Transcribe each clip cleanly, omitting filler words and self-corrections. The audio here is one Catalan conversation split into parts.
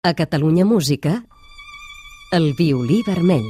A Catalunya Música, el violí vermell.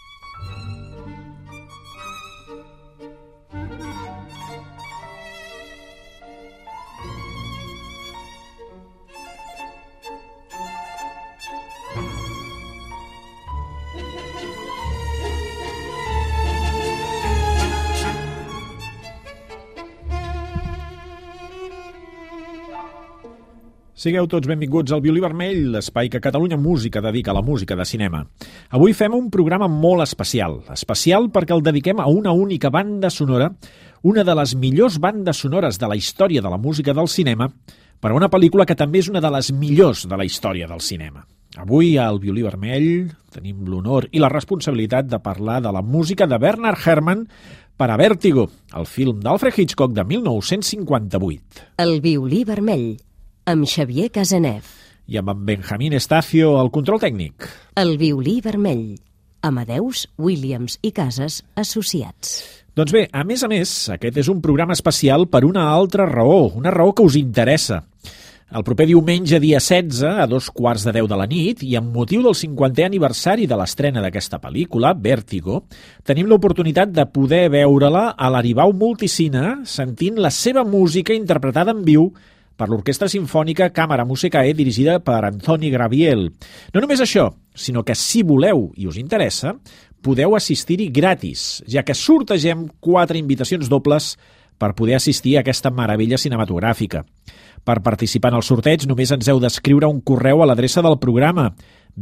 Sigueu tots benvinguts al Violí Vermell, l'espai que Catalunya Música dedica a la música de cinema. Avui fem un programa molt especial. Especial perquè el dediquem a una única banda sonora, una de les millors bandes sonores de la història de la música del cinema, per a una pel·lícula que també és una de les millors de la història del cinema. Avui al Violí Vermell tenim l'honor i la responsabilitat de parlar de la música de Bernard Herrmann per a Vértigo, el film d'Alfred Hitchcock de 1958. El violí vermell, amb Xavier Casanev. I amb en Benjamín Estacio al control tècnic. El violí vermell, Amadeus, Williams i Casas Associats. Doncs bé, a més, aquest és un programa especial per una altra raó, una raó que us interessa. El proper diumenge, dia 16, a 2:15 de la nit, i amb motiu del 50è aniversari de l'estrena d'aquesta pel·lícula, Vértigo, tenim l'oportunitat de poder veure-la a l'Aribau Multicine, sentint la seva música interpretada en viu per l'Orquestra Simfònica Càmera Musicae, dirigida per Antoni Graviel. No només això, sinó que si voleu i us interessa, podeu assistir-hi gratis, ja que sortegem 4 invitacions dobles per poder assistir a aquesta meravella cinematogràfica. Per participar en el sorteig només ens heu d'escriure un correu a l'adreça del programa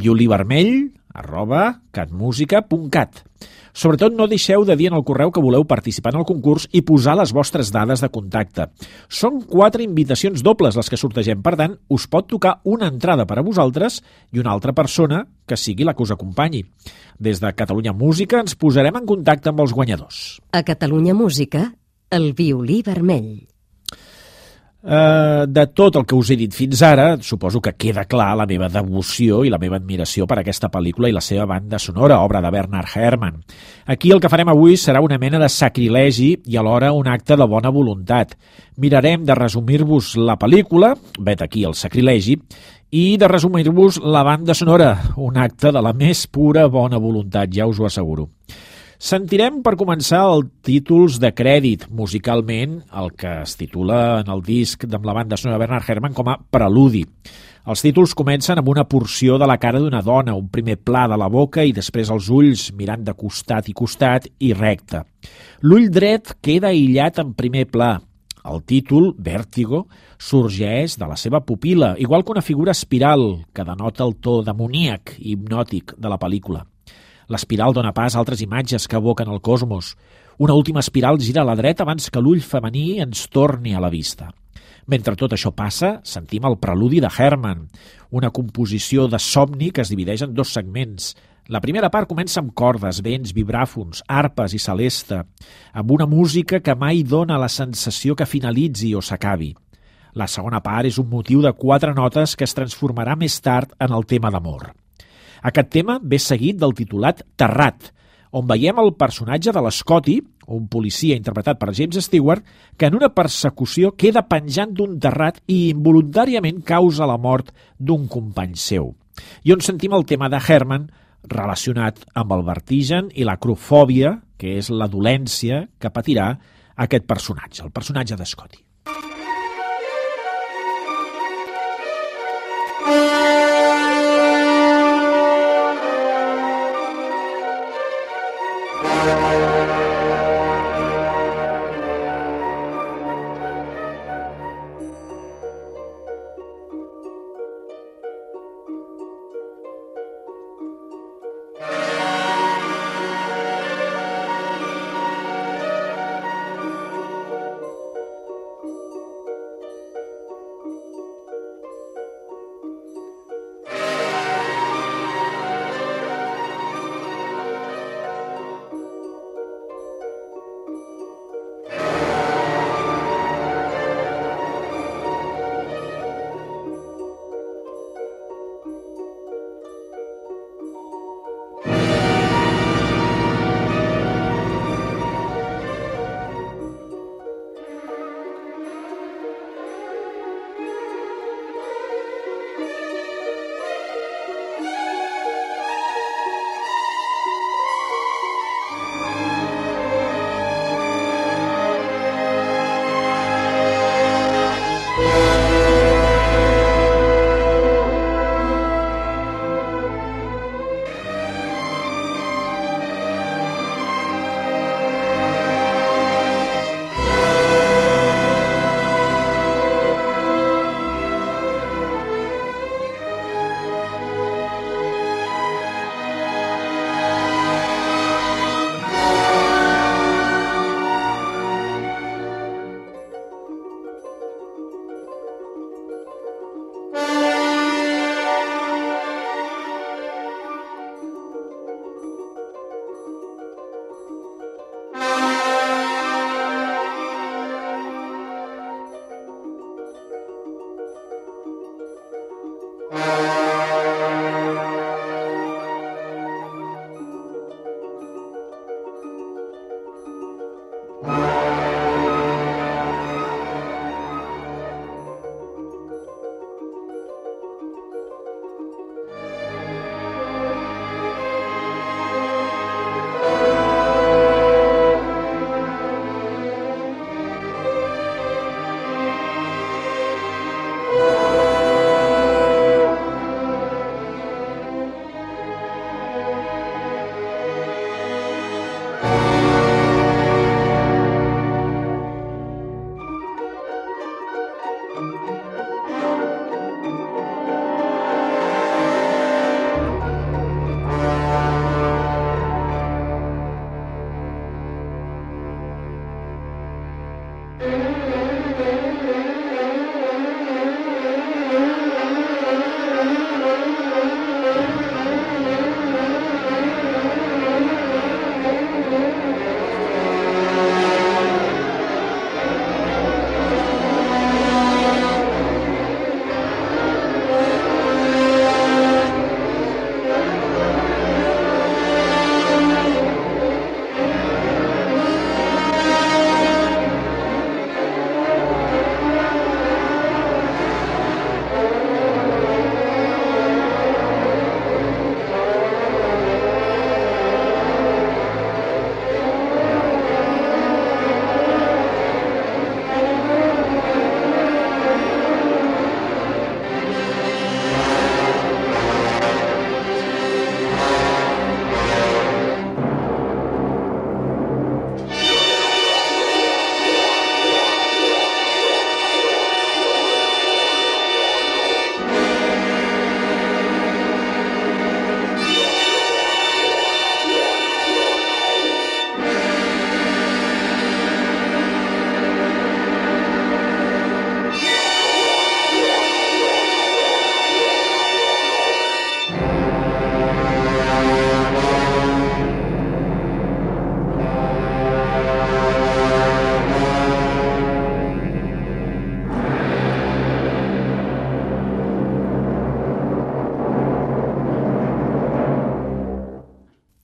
violivermell@catmusica.cat. Sobretot no deixeu de dir en el correu que voleu participar en el concurs i posar les vostres dades de contacte. Són 4 invitacions dobles les que sortegem, per tant, us pot tocar una entrada per a vosaltres i una altra persona que sigui la que us acompanyi. Des de Catalunya Música ens posarem en contacte amb els guanyadors. A Catalunya Música, el violí vermell. De tot el que us he dit fins ara, suposo que queda clar la meva devoció i la meva admiració per aquesta pel·lícula i la seva banda sonora, obra de Bernard Herrmann. Aquí el que farem avui serà una mena de sacrilegi i alhora un acte de bona voluntat. Mirarem de resumir-vos la pel·lícula, vet aquí el sacrilegi, i de resumir-vos la banda sonora, un acte de la més pura bona voluntat, ja us ho asseguro. Sentirem per començar els títols de crèdit, musicalment, el que es titula en el disc amb la banda sonora de Bernard Herrmann com a Preludi. Els títols comencen amb una porció de la cara d'una dona, un primer pla de la boca i després els ulls mirant de costat i recte. L'ull dret queda aïllat en primer pla. El títol, Vértigo, sorgeix de la seva pupil·la, igual que una figura espiral que denota el to demoníac i hipnòtic de la pel·lícula. L'espiral dona pas a altres imatges que evoquen el cosmos. Una última espiral gira a la dreta abans que l'ull femení ens torni a la vista. Mentre tot això passa, sentim el preludi de Herrmann, una composició de somni que es divideix en 2 segments. La primera part comença amb cordes, vents, vibràfons, arpes i celeste, amb una música que mai dona la sensació que finalitzi o s'acabi. La segona part és un motiu de 4 notes que es transformarà més tard en el tema d'amor. Aquest tema ve seguit del titulat Terrat, on veiem el personatge de l'Scotty, un policia interpretat per James Stewart, que en una persecució queda penjant d'un terrat i involuntàriament causa la mort d'un company seu. I on sentim el tema de Herrmann relacionat amb el vertigen i l'acrofòbia, que és la dolència que patirà aquest personatge, el personatge de Scotty.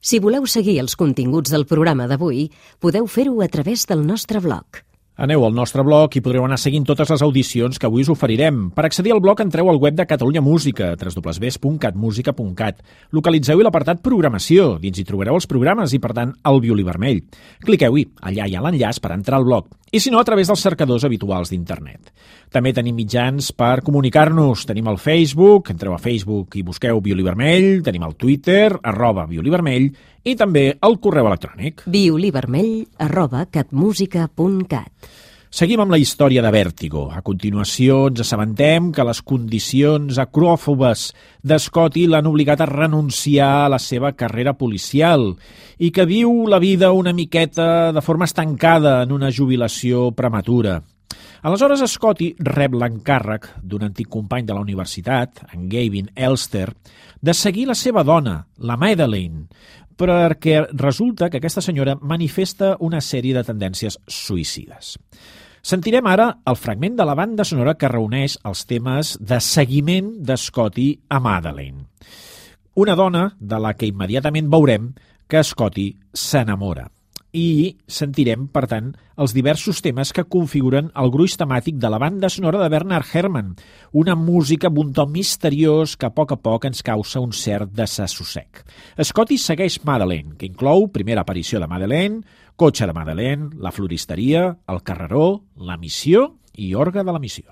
Si voleu seguir els continguts del programa d'avui, podeu fer-ho a través del nostre blog. Aneu al nostre blog i podreu anar seguint totes les audicions que avui us oferirem. Per accedir al blog entreu al web de Catalunya Música, www.catmusica.cat. Localitzeu-hi l'apartat Programació. Dins hi trobareu els programes i, per tant, el violí vermell. Cliqueu-hi, allà hi ha l'enllaç per entrar al blog. I si no, a través dels cercadors habituals d'internet. També tenim mitjans per comunicar-nos. Tenim el Facebook, entreu a Facebook i busqueu Violí Vermell, tenim el Twitter, @violívermell, i també el correu electrònic. violívermell@catmusica.cat. Seguim amb la història de Vèrtigo. A continuació ens assabentem que les condicions acròfobes d'Scotty l'han obligat a renunciar a la seva carrera policial i que viu la vida una miqueta de forma estancada en una jubilació prematura. Aleshores, Scotty rep l'encàrrec d'un antic company de la universitat, en Gavin Elster, de seguir la seva dona, la Madeleine, perquè resulta que aquesta senyora manifesta una sèrie de tendències suïcides. Sentirem ara el fragment de la banda sonora que reuneix els temes de seguiment de Scotty a Madeleine. Una dona de la que immediatament veurem que Scotty s'enamora. I sentirem, per tant, els diversos temes que configuren el gruix temàtic de la banda sonora de Bernard Herrmann, una música amb un to misteriós que a poc ens causa un cert desassossec. Scotty segueix Madeleine, que inclou primera aparició de Madeleine, cotxe de Madeleine, la floristeria, el carreró, la missió i orgue de la missió.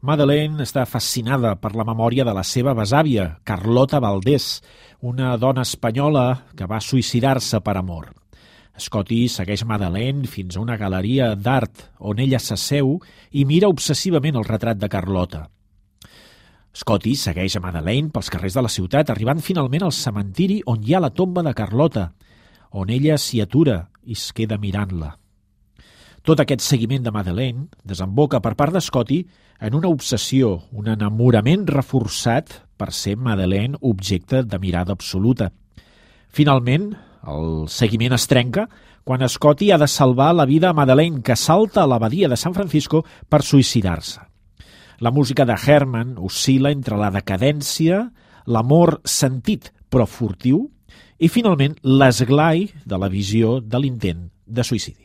Madeleine està fascinada per la memòria de la seva besàvia, Carlota Valdés, una dona espanyola que va suïcidar-se per amor. Scotty segueix Madeleine fins a una galeria d'art on ella s'asseu i mira obsessivament el retrat de Carlota. Scotty segueix a Madeleine pels carrers de la ciutat, arribant finalment al cementiri on hi ha la tomba de Carlota, on ella s'hi atura i es queda mirant-la. Tot aquest seguiment de Madeleine desemboca per part de Scotty en una obsessió, un enamorament reforçat per ser Madeleine objecte de mirada absoluta. Finalment, el seguiment es trenca quan Scotty ha de salvar la vida a Madeleine, que salta a l'abadia de San Francisco per suïcidar-se. La música de Herman oscil·la entre la decadència, l'amor sentit però furtiu i, finalment, l'esglai de la visió de l'intent de suïcidi.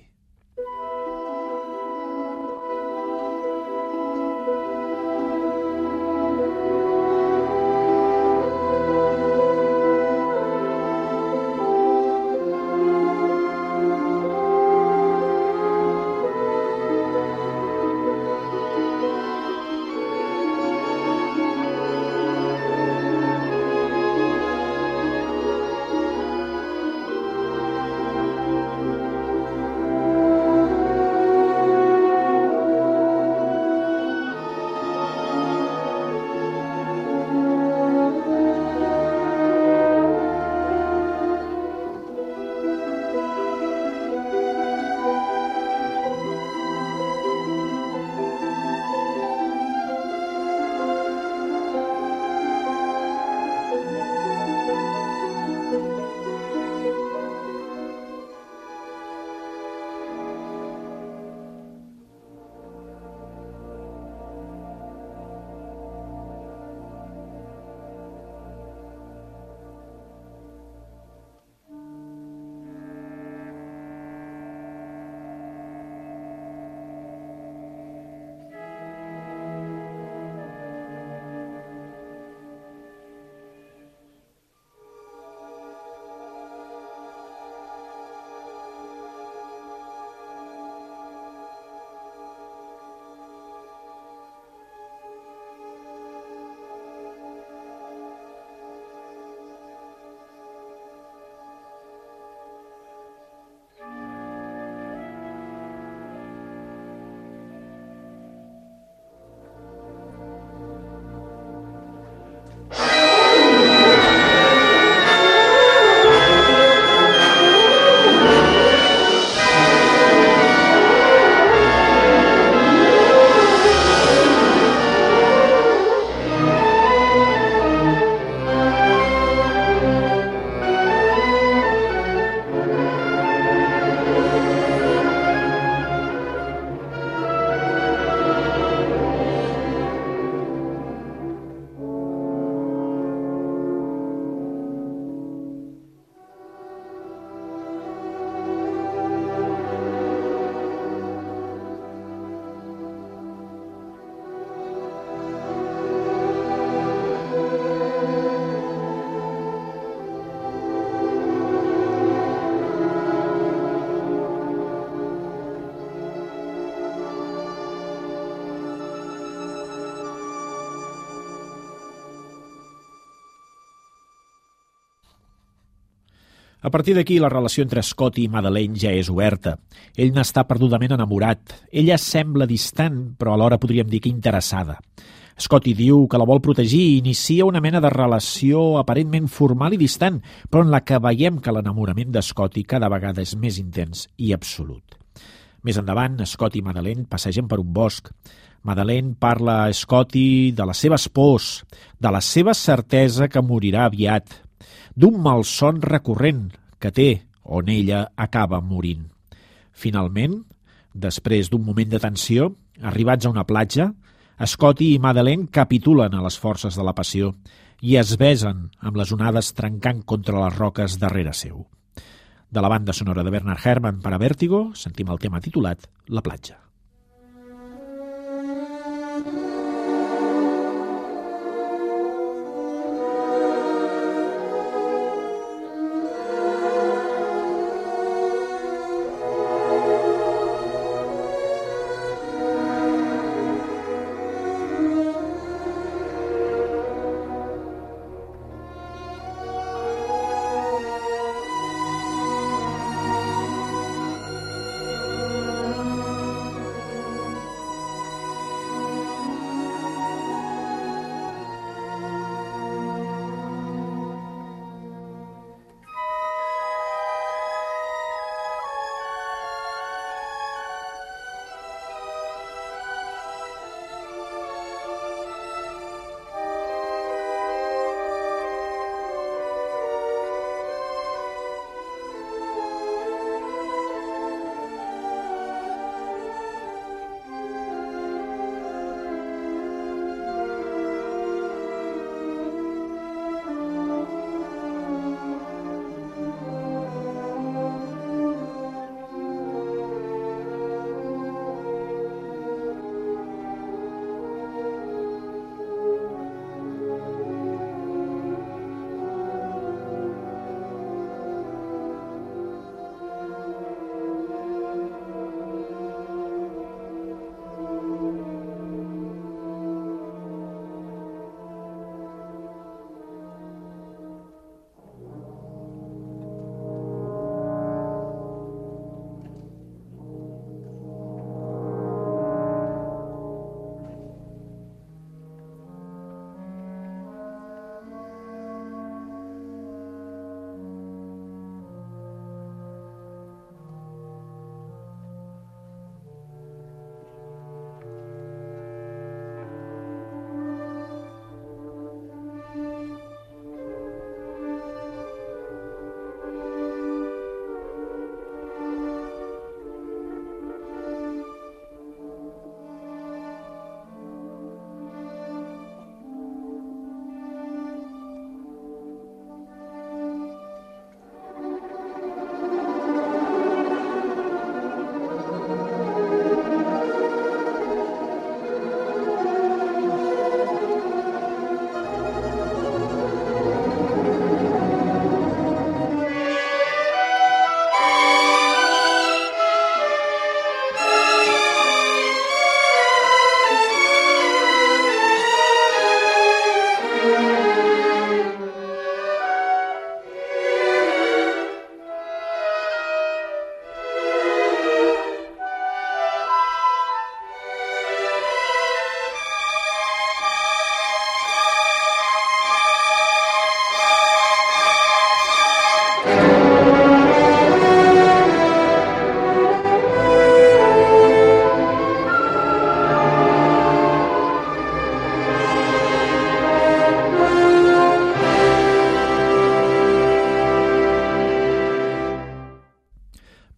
A partir d'aquí, la relació entre Scotty i Madeleine ja és oberta. Ell n'està perdudament enamorat. Ella sembla distant, però alhora podríem dir que interessada. Scotty diu que la vol protegir i inicia una mena de relació aparentment formal i distant, però en la que veiem que l'enamorament de Scotty cada vegada és més intens i absolut. Més endavant, Scotty i Madeleine passegen per un bosc. Madeleine parla a Scotty de les seves pors, de la seva certesa que morirà aviat, d'un malson recurrent que té, on ella acaba morint. Finalment, després d'un moment de tensió, arribats a una platja, Scotty i Madeleine capitulen a les forces de la passió i es besen amb les onades trencant contra les roques darrere seu. De la banda sonora de Bernard Herrmann per a Vértigo, sentim el tema titulat La platja.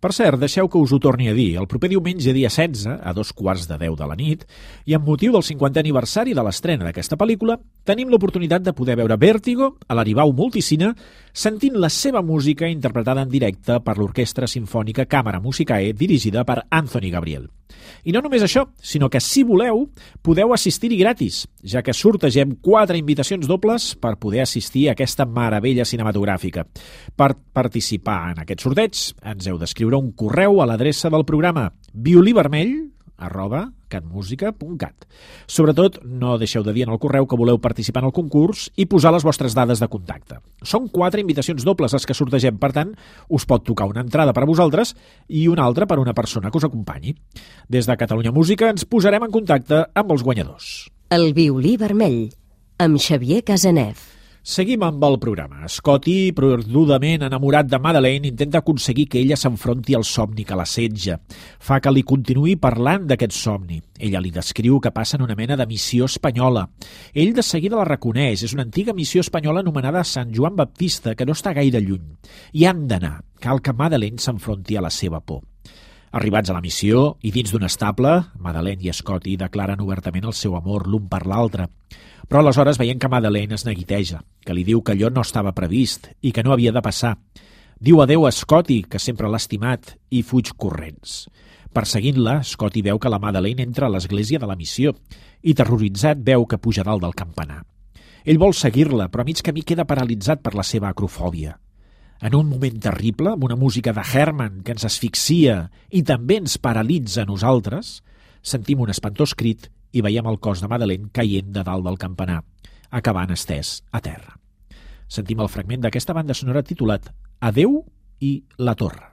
Per cert, deixeu que us ho torni a dir. El proper diumenge, dia 16, a 2:15 de la nit, i amb motiu del 50è aniversari de l'estrena d'aquesta pel·lícula, tenim l'oportunitat de poder veure Vértigo a l'Aribau Multicine sentint la seva música interpretada en directe per l'Orquestra Simfònica Càmera Musicae dirigida per Anthony Gabriel. I no només això, sinó que si voleu, podeu assistir-hi gratis, ja que sortegem 4 invitacions dobles per poder assistir a aquesta meravella cinematogràfica. Per participar en aquest sorteig, ens heu d'escriure un correu a l'adreça del programa violivermell@catmusica.cat. Sobretot, no deixeu de dir en el correu que voleu participar en el concurs i posar les vostres dades de contacte. Són 4 invitacions dobles les que sortegem, per tant, us pot tocar una entrada per a vosaltres i una altra per a una persona que us acompanyi. Des de Catalunya Música ens posarem en contacte amb els guanyadors. El violí vermell, amb Xavier Casanev. Seguim amb el programa. Scotty, perdudament enamorat de Madeleine, intenta aconseguir que ella s'enfronti al somni que l'assetja. Fa que li continuï parlant d'aquest somni. Ella li descriu que passa en una mena de missió espanyola. Ell de seguida la reconeix. És una antiga missió espanyola anomenada Sant Joan Baptista, que no està gaire lluny. I han d'anar. Cal que Madeleine s'enfronti a la seva por. Arribats a la missió i dins d'un estable, Madeleine i Scotty declaren obertament el seu amor l'un per l'altre. Però aleshores veiem que Madeleine es neguiteja, que li diu que allò no estava previst i que no havia de passar. Diu adeu a Scotty, que sempre l'ha estimat, i fuig corrents. Perseguint-la, Scotty veu que la Madeleine entra a l'església de la missió i, terroritzat, veu que puja dalt del campanar. Ell vol seguir-la, però a mig camí queda paralitzat per la seva acrofòbia. En un moment terrible, amb una música de Herman que ens asfixia i també ens paralitza a nosaltres, sentim un espantós crit i veiem el cos de Madeleine caient de dalt del campanar, acabant estès a terra. Sentim el fragment d'aquesta banda sonora titulat Adeu i la torre.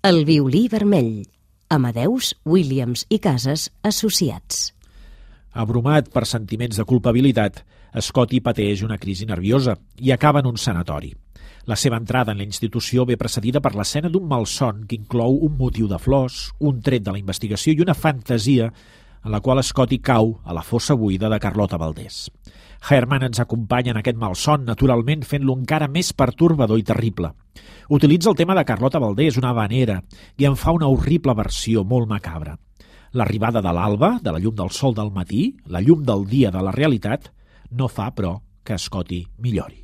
El violí vermell. Amadeus, Williams i Casas, associats. Abrumat per sentiments de culpabilitat, Scotty pateix una crisi nerviosa i acaba en un sanatori. La seva entrada en la institució ve precedida per l'escena d'un malson que inclou un motiu de flors, un tret de la investigació i una fantasia en la qual Scotty cau a la fossa buida de Carlota Valdés. Herman ens acompanya en aquest malson, naturalment fent-lo encara més pertorbador i terrible. Utilitza el tema de Carlota Valdés, una havanera, i en fa una horrible versió molt macabra. L'arribada de l'alba, de la llum del sol del matí, la llum del dia de la realitat, no fa, però, que Scotty millori.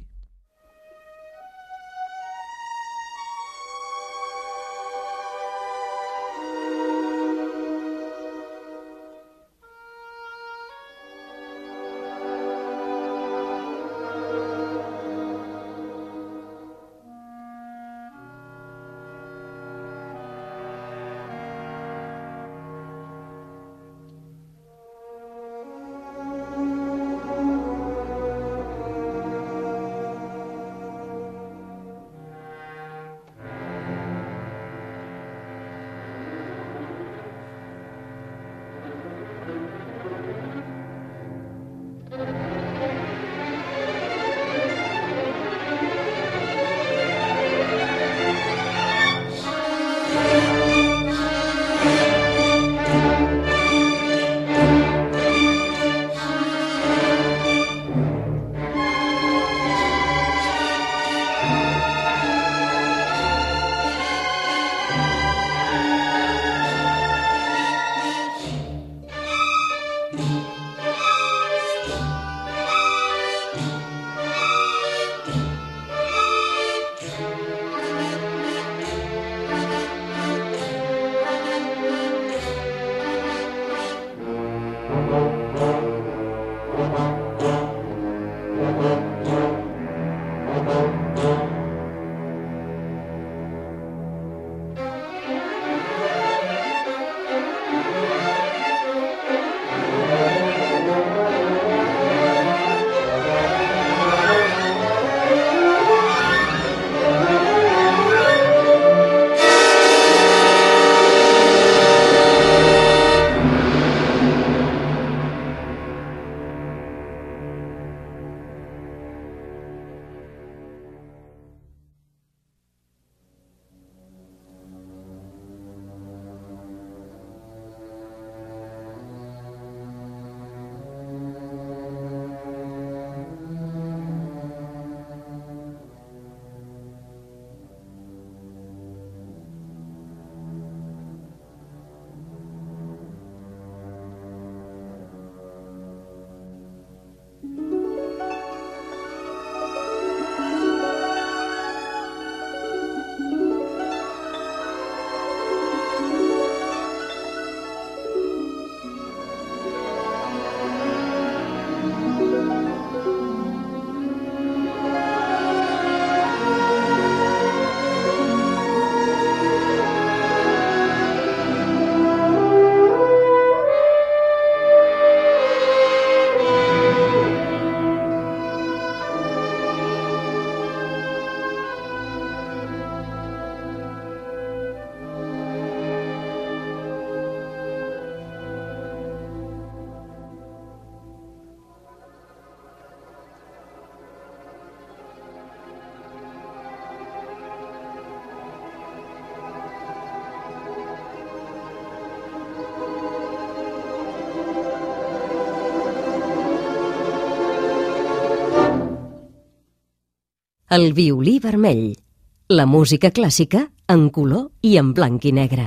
El violí vermell. La música clàssica en color i en blanc i negre.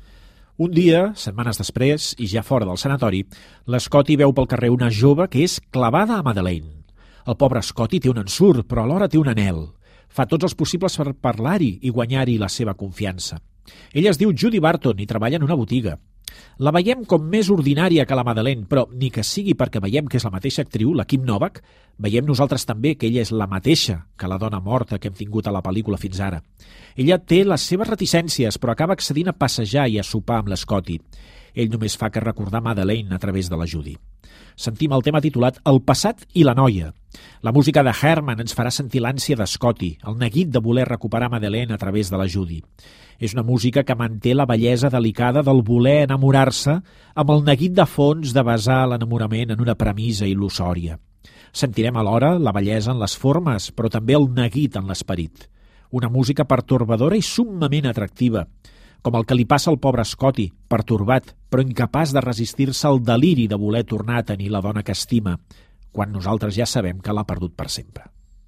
Un dia, setmanes després, i ja fora del sanatori, l'Scotty veu pel carrer una jove que és clavada a Madeleine. El pobre Scotty té un ensurt, però alhora té un anhel. Fa tots els possibles per parlar-hi i guanyar-hi la seva confiança. Ella es diu Judy Barton i treballa en una botiga. La veiem com més ordinària que la Madeleine, però ni que sigui perquè veiem que és la mateixa actriu, la Kim Novak, veiem nosaltres també que ella és la mateixa que la dona morta que hem tingut a la pel·lícula fins ara. Ella té les seves reticències, però acaba accedint a passejar i a sopar amb l'Scotty. Ell només fa que recordar Madeleine a través de la Judy. Sentim el tema titulat El passat i la noia. La música de Herman ens farà sentir l'ànsia de Scotty, el neguit de voler recuperar Madeleine a través de la Judy. És una música que manté la bellesa delicada del voler enamorar-se amb el neguit de fons de basar l'enamorament en una premissa il·lusòria. Sentirem alhora la bellesa en les formes, però també el neguit en l'esperit. Una música pertorbadora i summament atractiva, com el que li passa al pobre Scotty, pertorbat, però incapaç de resistir-se al deliri de voler tornar a tenir la dona que estima, quan nosaltres ja sabem que l'ha perdut per sempre.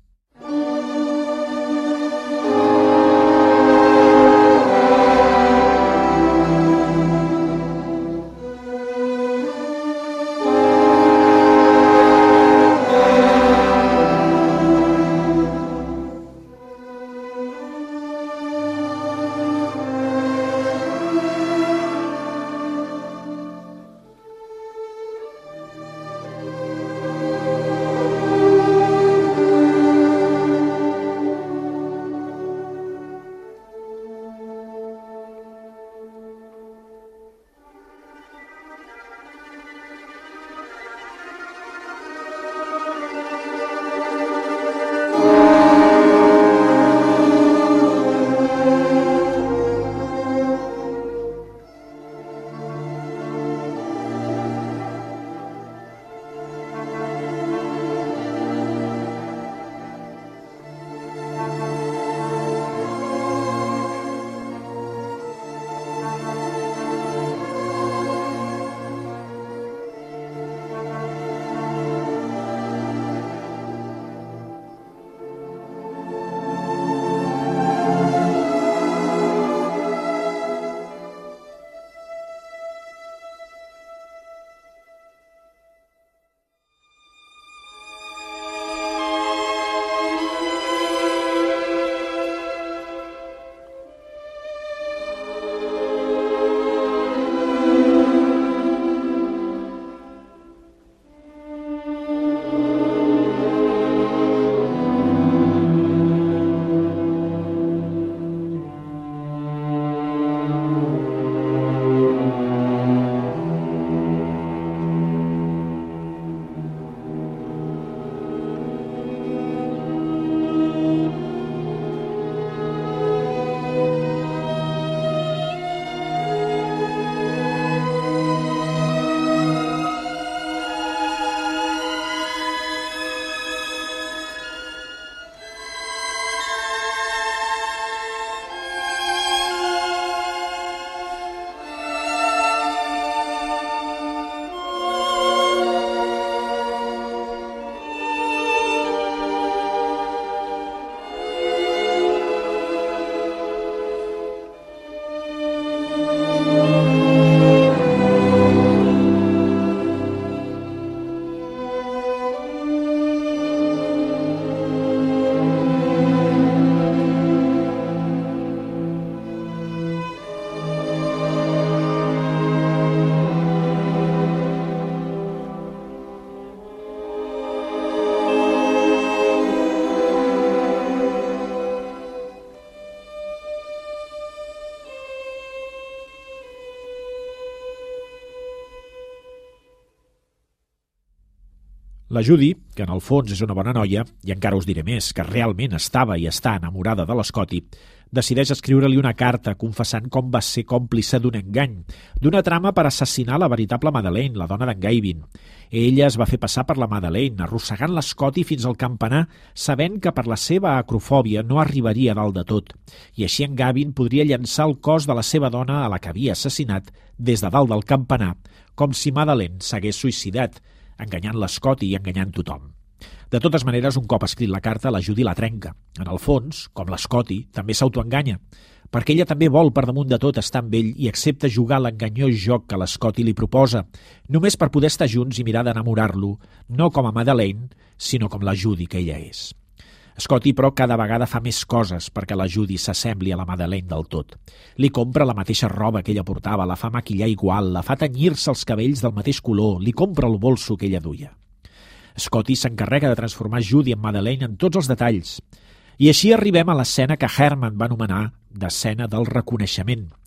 La Judy, que en el fons és una bona noia, i encara us diré més, que realment estava i està enamorada de l'Scotty, decideix escriure-li una carta confessant com va ser còmplice d'un engany, d'una trama per assassinar la veritable Madeleine, la dona d'en Gavin. Ella es va fer passar per la Madeleine, arrossegant l'Scotty fins al campanar, sabent que per la seva acrofòbia no arribaria dalt de tot, i així en Gavin podria llançar el cos de la seva dona a la que havia assassinat des de dalt del campanar, com si Madeleine s'hagués suïcidat, enganyant l'Scotty i enganyant tothom. De totes maneres, un cop escrit la carta, la Judy la trenca. En el fons, com l'Scotty, també s'autoenganya, perquè ella també vol per damunt de tot estar amb ell i accepta jugar l'enganyós joc que l'Scotty li proposa, només per poder estar junts i mirar d'enamorar-lo, no com a Madeleine, sinó com la Judy que ella és. Scotty, però, cada vegada fa més coses perquè la Judy s'assembli a la Madeleine del tot. Li compra la mateixa roba que ella portava, la fa maquillar igual, la fa tenyir-se els cabells del mateix color, li compra el bolso que ella duia. Scotty s'encarrega de transformar Judy en Madeleine en tots els detalls. I així arribem a l'escena que Herman va anomenar d'escena del reconeixement.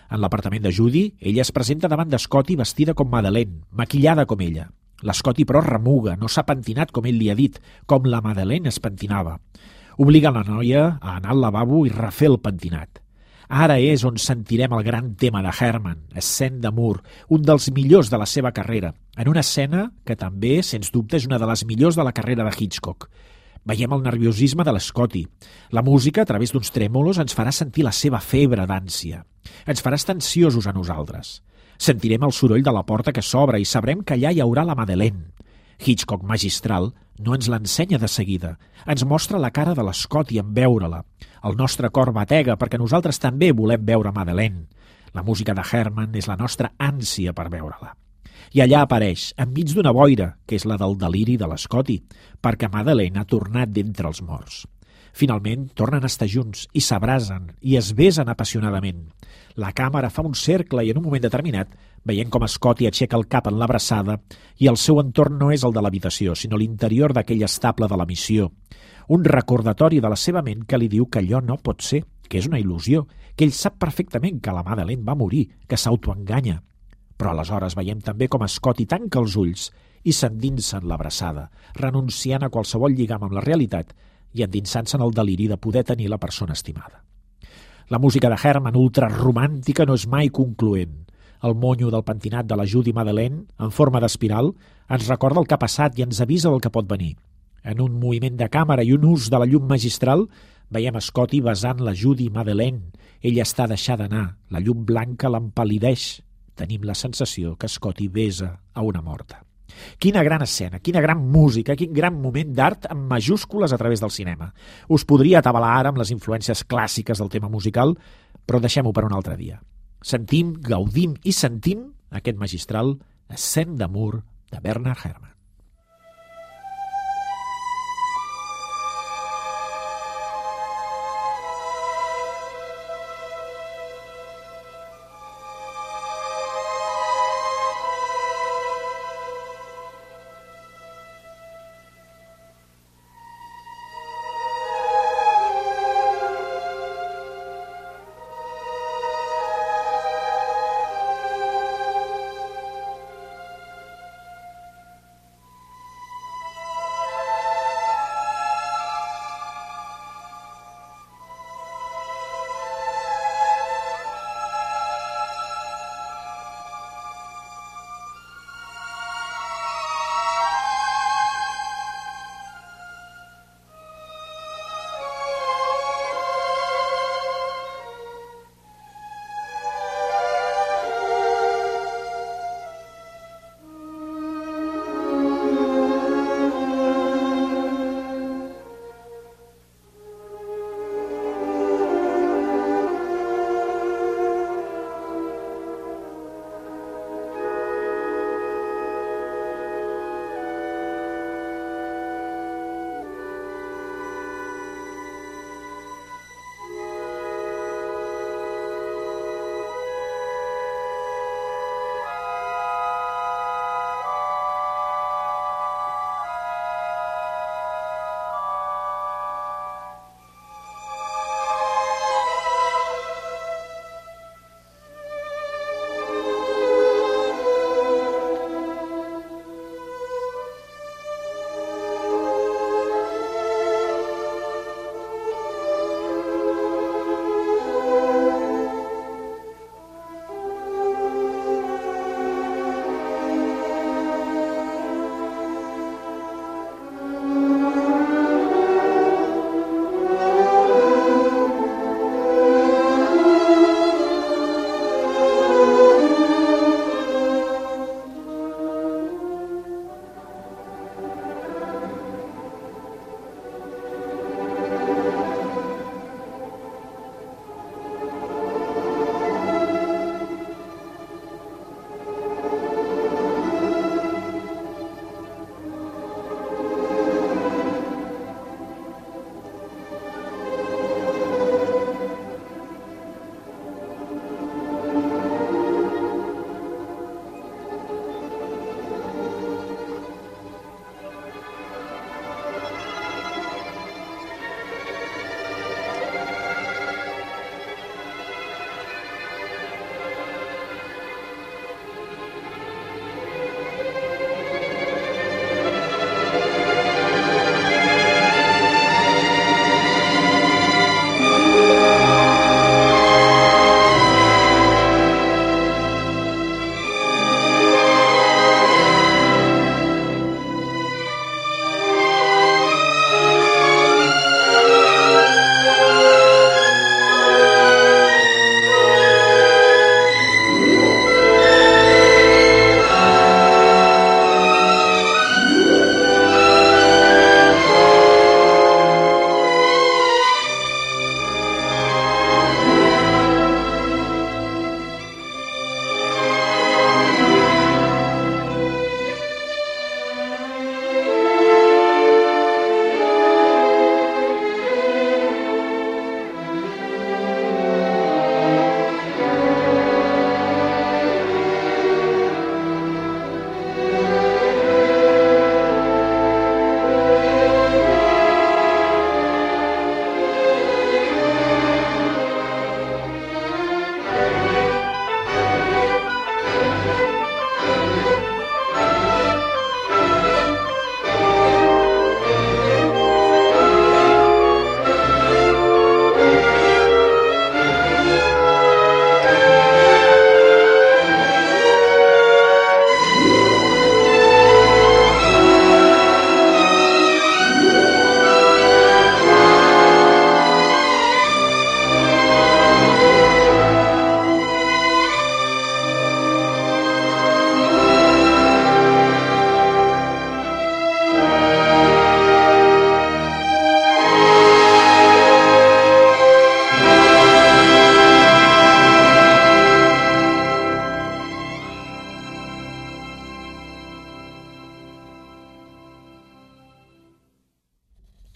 En l'apartament de Judy, ella es presenta davant de Scotty vestida com Madeleine, maquillada com ella. L'Scotty, però, remuga, no s'ha pentinat com ell li ha dit, com la Madeleine es pentinava. Obliga la noia a anar al lavabo i refer el pentinat. Ara és on sentirem el gran tema de Herman, Scène d'amour, un dels millors de la seva carrera, en una escena que també, sens dubte, és una de les millors de la carrera de Hitchcock. Veiem el nerviosisme de l'Scotty. La música, a través d'uns trèmolos, ens farà sentir la seva febre d'ànsia. Ens farà estar ansiosos a nosaltres. Sentirem el soroll de la porta que s'obre i sabrem que allà hi haurà la Madeleine. Hitchcock, magistral, no ens l'ensenya de seguida. Ens mostra la cara de l'Scotty en veure-la. El nostre cor batega perquè nosaltres també volem veure Madeleine. La música de Herman és la nostra ànsia per veure-la. I allà apareix, enmig d'una boira, que és la del deliri de l'Scotty, perquè Madeleine ha tornat d'entre els morts. Finalment, tornen a estar junts i s'abrasen i es besen apassionadament. La càmera fa un cercle i en un moment determinat veiem com Scotty aixeca el cap en l'abraçada i el seu entorn no és el de l'habitació, sinó l'interior d'aquell estable de la missió. Un recordatori de la seva ment que li diu que allò no pot ser, que és una il·lusió, que ell sap perfectament que la Madeleine va morir, que s'autoenganya. Però aleshores veiem també com Scotty tanca els ulls i s'endinsa en l'abraçada, renunciant a qualsevol lligam amb la realitat i endinsant-se en el deliri de poder tenir la persona estimada. La música de Herman, ultraromàntica, no és mai concloent. El monyo del pentinat de la Judy Madeleine, en forma d'espiral, ens recorda el que ha passat i ens avisa del que pot venir. En un moviment de càmera i un ús de la llum magistral, veiem Scotty besant la Judy Madeleine. Ella està deixada anar, la llum blanca l'empal·lideix. Tenim la sensació que Scotty besa a una morta. Quina gran escena, quina gran música, quin gran moment d'art amb majúscules a través del cinema. Us podria atabalar ara amb les influències clàssiques del tema musical, però deixem-ho per un altre dia. Sentim, gaudim i sentim aquest magistral Scène d'amour de Bernard Herrmann.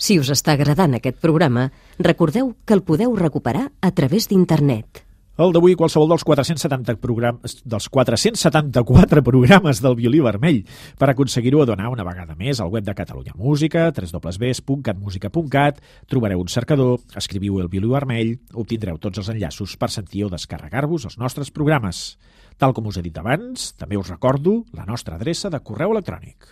Si us està agradant aquest programa, recordeu que el podeu recuperar a través d'internet. El d'avui, qualsevol dels 474 programes del Violí Vermell. Per aconseguir-ho, a donar una vegada més al web de Catalunya Música, www.catmusica.cat, trobareu un cercador, escriviu el Violí Vermell, obtindreu tots els enllaços per sentir o descarregar-vos els nostres programes. Tal com us he dit abans, també us recordo la nostra adreça de correu electrònic.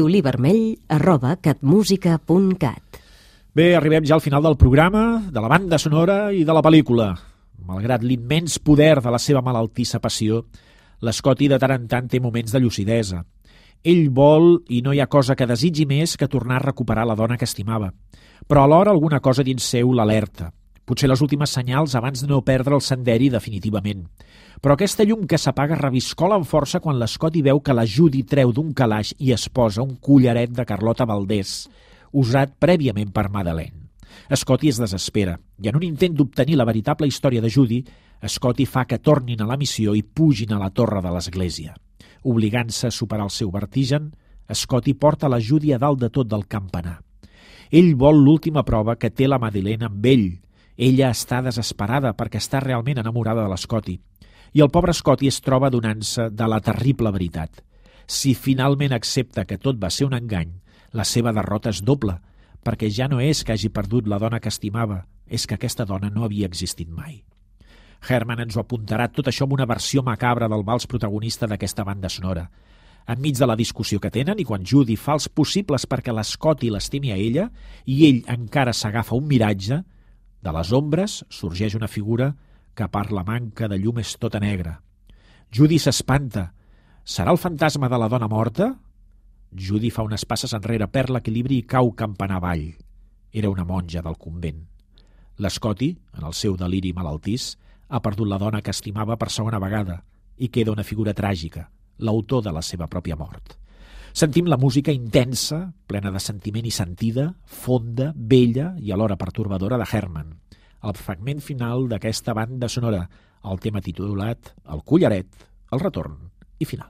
violivermell@catmusica.cat. Bé, arribem ja al final del programa, de la banda sonora i de la pel·lícula. Malgrat l'immens poder de la seva malaltissa passió, l'Scotty de tant en tant té moments de lucidesa. Ell vol i no hi ha cosa que desitgi més que tornar a recuperar la dona que estimava. Però alhora alguna cosa dins seu l'alerta. Potser les últimes senyals abans de no perdre el senderi definitivament. Però aquesta llum que s'apaga reviscola amb força quan l'Scotty veu que la Judy treu d'un calaix i es posa un collaret de Carlota Valdés, usat prèviament per Madeleine. Scotty es desespera i en un intent d'obtenir la veritable història de Judy, Scotty fa que tornin a la missió i pugin a la torre de l'església. Obligant-se a superar el seu vertigen, Scotty porta la Judy a dalt de tot del campanar. Ell vol l'última prova que té la Madeleine amb ell. Ella està desesperada perquè està realment enamorada de l'Scotty. I el pobre Scotty es troba adonant-se de la terrible veritat. Si finalment accepta que tot va ser un engany, la seva derrota és doble, perquè ja no és que hagi perdut la dona que estimava, és que aquesta dona no havia existit mai. Herman ens ho apuntarà tot això amb una versió macabra del vals protagonista d'aquesta banda sonora. Enmig de la discussió que tenen i quan Judy fa els possibles perquè l'Scotty l'estimi a ella i ell encara s'agafa un miratge, de les ombres sorgeix una figura que per la manca de llum és tota negra. Judy s'espanta. Serà el fantasma de la dona morta? Judy fa unes passes enrere, perd l'equilibri i cau campanar avall. Era una monja del convent. L'Scotty, en el seu deliri malaltís, ha perdut la dona que estimava per segona vegada i queda una figura tràgica, l'autor de la seva pròpia mort. Sentim la música intensa, plena de sentiment i sentida, fonda, bella i alhora pertorbadora de Herman. El fragment final d'aquesta banda sonora, el tema titulat El collaret, el retorn i final.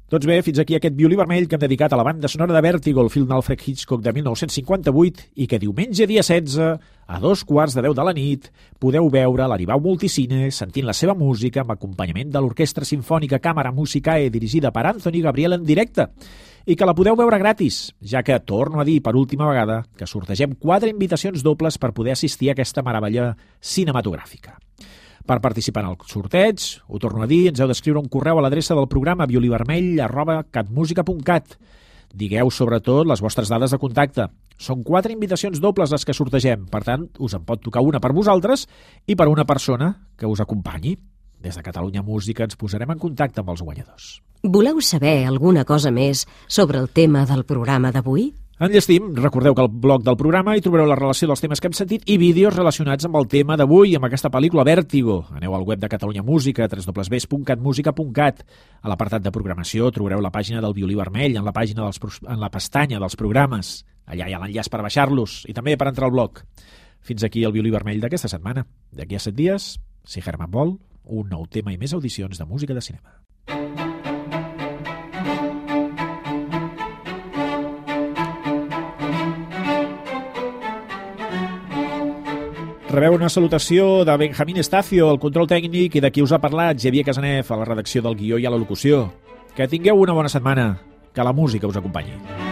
Doncs bé, fins aquí aquest violí vermell que hem dedicat a la banda sonora de Vèrtigo, el film d'Alfred Hitchcock de 1958, i que diumenge dia 16, a 2:15 de la nit, podeu veure a l'Aribau Multicine sentint la seva música amb acompanyament de l'Orquestra Simfònica Càmera Musicae dirigida per Anthony Gabriel en directe, i que la podeu veure gratis, ja que, torno a dir per última vegada, que sortegem 4 invitacions dobles per poder assistir a aquesta meravella cinematogràfica. Per participar en el sorteig, ho torno a dir, ens heu d'escriure un correu a l'adreça del programa violivermell@catmusica.cat. Digueu, sobretot, les vostres dades de contacte. Són 4 invitacions dobles les que sortegem, per tant, us en pot tocar una per vosaltres i per una persona que us acompanyi. Des de Catalunya Música ens posarem en contacte amb els guanyadors. Voleu saber alguna cosa més sobre el tema del programa d'avui? Enllestim, recordeu que al blog del programa hi trobareu la relació dels temes que hem sentit i vídeos relacionats amb el tema d'avui, amb aquesta pel·lícula Vèrtigo. Aneu al web de Catalunya Música, www.catmusica.cat. A l'apartat de programació trobareu la pàgina del Violí Vermell, en la pestanya dels programes. Allà hi ha l'enllaç per baixar-los i també per entrar al blog. Fins aquí el Violí Vermell d'aquesta setmana. D'aquí a 7 dies, si Herman vol, un nou tema i més audicions de música de cinema. Rebeu una salutació de Benjamín Estacio, el control tècnic, i de qui us ha parlat, Xavier Casanev, a la redacció del guió i a la locució. Que tingueu una bona setmana. Que la música us acompanyi.